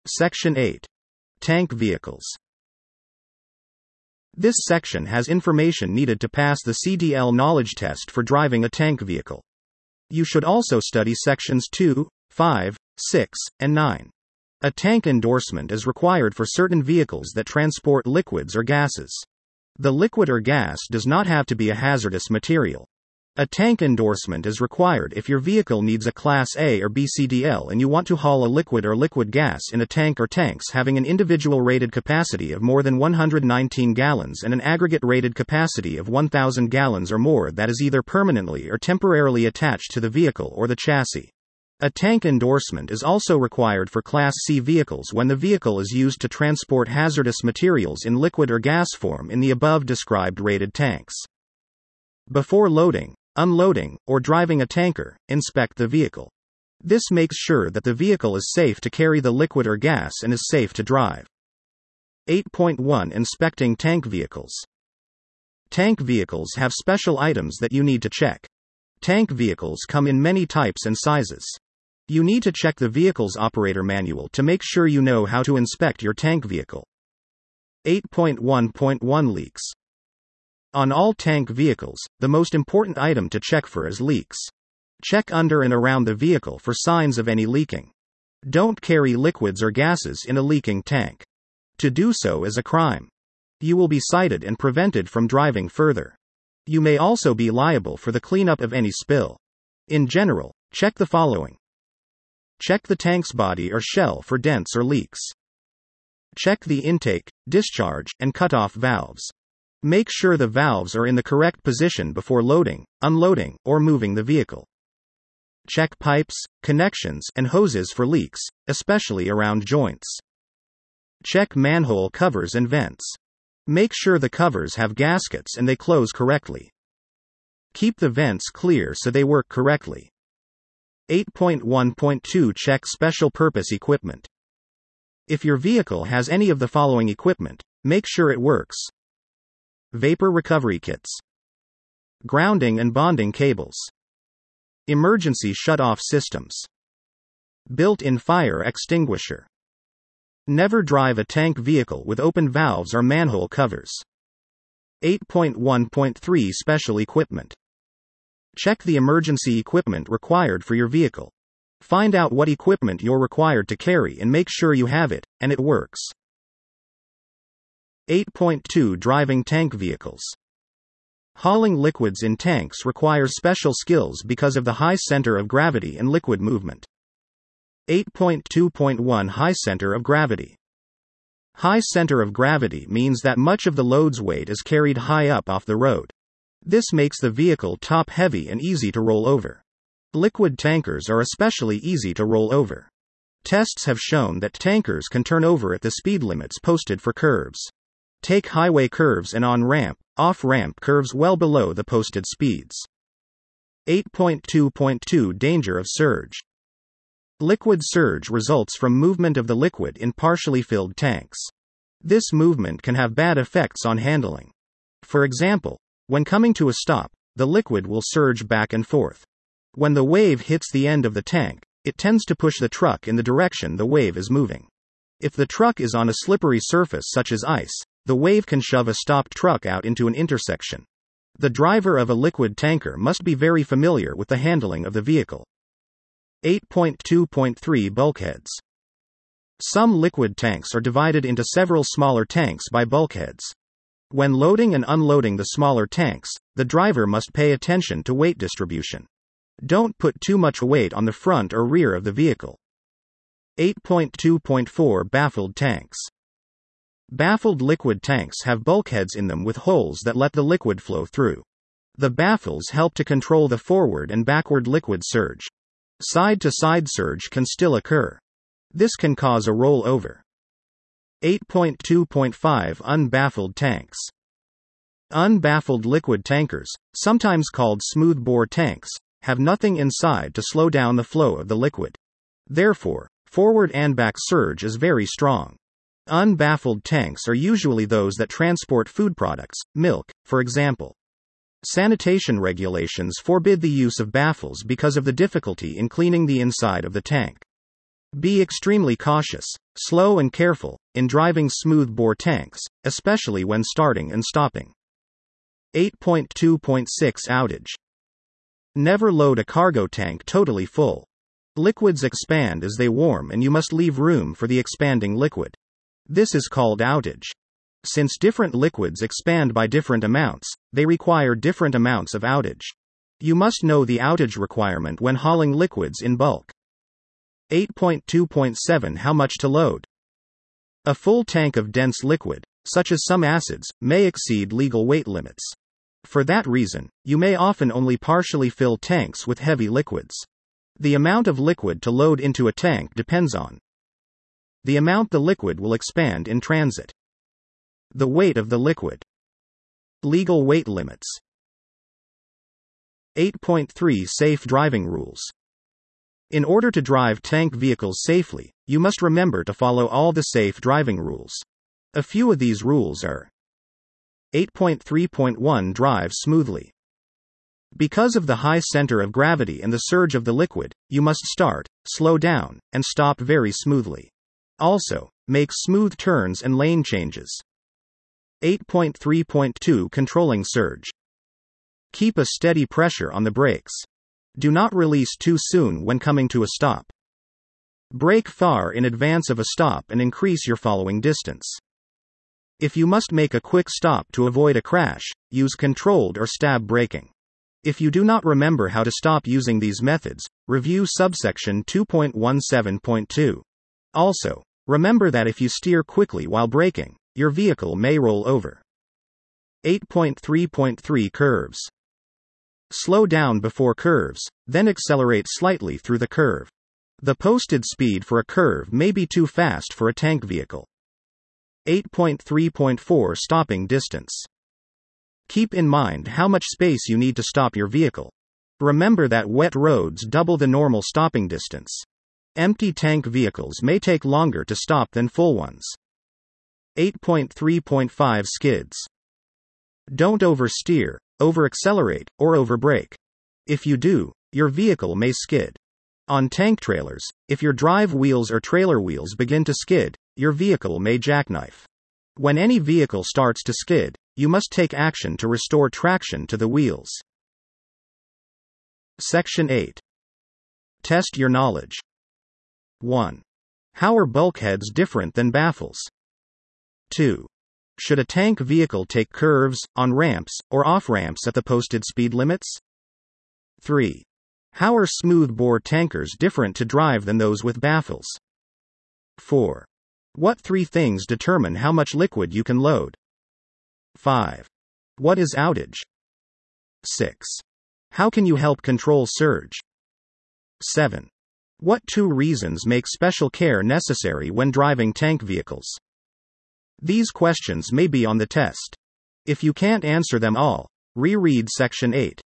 Section 8. Tank vehicles. This section has information needed to pass the CDL knowledge test for driving a tank vehicle. You should also study sections 2, 5, 6, and 9. A tank endorsement is required for certain vehicles that transport liquids or gases. The liquid or gas does not have to be a hazardous material. A tank endorsement is required if your vehicle needs a Class A or B CDL and you want to haul a liquid or liquid gas in a tank or tanks having an individual rated capacity of more than 119 gallons and an aggregate rated capacity of 1,000 gallons or more that is either permanently or temporarily attached to the vehicle or the chassis. A tank endorsement is also required for Class C vehicles when the vehicle is used to transport hazardous materials in liquid or gas form in the above described rated tanks. Before loading, unloading, or driving a tanker, inspect the vehicle. This makes sure that the vehicle is safe to carry the liquid or gas and is safe to drive. 8.1 Inspecting tank vehicles. Tank vehicles have special items that you need to check. Tank vehicles come in many types and sizes. You need to check the vehicle's operator manual to make sure you know how to inspect your tank vehicle. 8.1.1 Leaks. On all tank vehicles, the most important item to check for is leaks. Check under and around the vehicle for signs of any leaking. Don't carry liquids or gases in a leaking tank. To do so is a crime. You will be cited and prevented from driving further. You may also be liable for the cleanup of any spill. In general, check the following. Check the tank's body or shell for dents or leaks. Check the intake, discharge, and cutoff valves. Make sure the valves are in the correct position before loading, unloading, or moving the vehicle. Check pipes, connections, and hoses for leaks, especially around joints. Check manhole covers and vents. Make sure the covers have gaskets and they close correctly. Keep the vents clear so they work correctly. 8.1.2 Check special purpose equipment. If your vehicle has any of the following equipment, make sure it works. Vapor recovery kits. Grounding and bonding cables. Emergency shut-off systems. Built-in fire extinguisher. Never drive a tank vehicle with open valves or manhole covers. 8.1.3 Special equipment. Check the emergency equipment required for your vehicle. Find out what equipment you're required to carry and make sure you have it, and it works. 8.2 Driving tank vehicles. Hauling liquids in tanks requires special skills because of the high center of gravity and liquid movement. 8.2.1 High center of gravity. High center of gravity means that much of the load's weight is carried high up off the road. This makes the vehicle top-heavy and easy to roll over. Liquid tankers are especially easy to roll over. Tests have shown that tankers can turn over at the speed limits posted for curves. Take highway curves and on-ramp, off-ramp curves well below the posted speeds. 8.2.2 Danger of surge. Liquid surge results from movement of the liquid in partially filled tanks. This movement can have bad effects on handling. For example, when coming to a stop, the liquid will surge back and forth. When the wave hits the end of the tank, it tends to push the truck in the direction the wave is moving. If the truck is on a slippery surface such as ice, the wave can shove a stopped truck out into an intersection. The driver of a liquid tanker must be very familiar with the handling of the vehicle. 8.2.3 Bulkheads. Some liquid tanks are divided into several smaller tanks by bulkheads. When loading and unloading the smaller tanks, the driver must pay attention to weight distribution. Don't put too much weight on the front or rear of the vehicle. 8.2.4 Baffled tanks. Baffled liquid tanks have bulkheads in them with holes that let the liquid flow through. The baffles help to control the forward and backward liquid surge. Side-to-side surge can still occur. This can cause a rollover. 8.2.5 Unbaffled tanks. Unbaffled liquid tankers, sometimes called smoothbore tanks, have nothing inside to slow down the flow of the liquid. Therefore, forward and back surge is very strong. Unbaffled tanks are usually those that transport food products, milk, for example. Sanitation regulations forbid the use of baffles because of the difficulty in cleaning the inside of the tank. Be extremely cautious. Slow and careful in driving smoothbore tanks, especially when starting and stopping. 8.2.6 Outage. Never load a cargo tank totally full. Liquids expand as they warm and you must leave room for the expanding liquid. This is called outage. Since different liquids expand by different amounts, they require different amounts of outage. You must know the outage requirement when hauling liquids in bulk. 8.2.7 How much to load? A full tank of dense liquid, such as some acids, may exceed legal weight limits. For that reason, you may often only partially fill tanks with heavy liquids. The amount of liquid to load into a tank depends on the amount the liquid will expand in transit, the weight of the liquid, legal weight limits. 8.3 Safe driving rules. In order to drive tank vehicles safely, you must remember to follow all the safe driving rules. A few of these rules are: 8.3.1 Drive smoothly. Because of the high center of gravity and the surge of the liquid, you must start, slow down, and stop very smoothly. Also, make smooth turns and lane changes. 8.3.2 Controlling surge. Keep a steady pressure on the brakes. Do not release too soon when coming to a stop. Brake far in advance of a stop and increase your following distance. If you must make a quick stop to avoid a crash, use controlled or stab braking. If you do not remember how to stop using these methods, review subsection 2.17.2. Also, remember that if you steer quickly while braking, your vehicle may roll over. 8.3.3 Curves. Slow down before curves, then accelerate slightly through the curve. The posted speed for a curve may be too fast for a tank vehicle. 8.3.4 Stopping distance. Keep in mind how much space you need to stop your vehicle. Remember that wet roads double the normal stopping distance. Empty tank vehicles may take longer to stop than full ones. 8.3.5 Skids. Don't oversteer, over-accelerate, or over-brake. If you do, your vehicle may skid. On tank trailers, if your drive wheels or trailer wheels begin to skid, your vehicle may jackknife. When any vehicle starts to skid, you must take action to restore traction to the wheels. Section 8. Test your knowledge. 1. How are bulkheads different than baffles? 2. Should a tank vehicle take curves, on ramps, or off ramps at the posted speed limits? 3. How are smoothbore tankers different to drive than those with baffles? 4. What 3 things determine how much liquid you can load? 5. What is outage? 6. How can you help control surge? 7. What 2 reasons make special care necessary when driving tank vehicles? These questions may be on the test. If you can't answer them all, reread Section 8.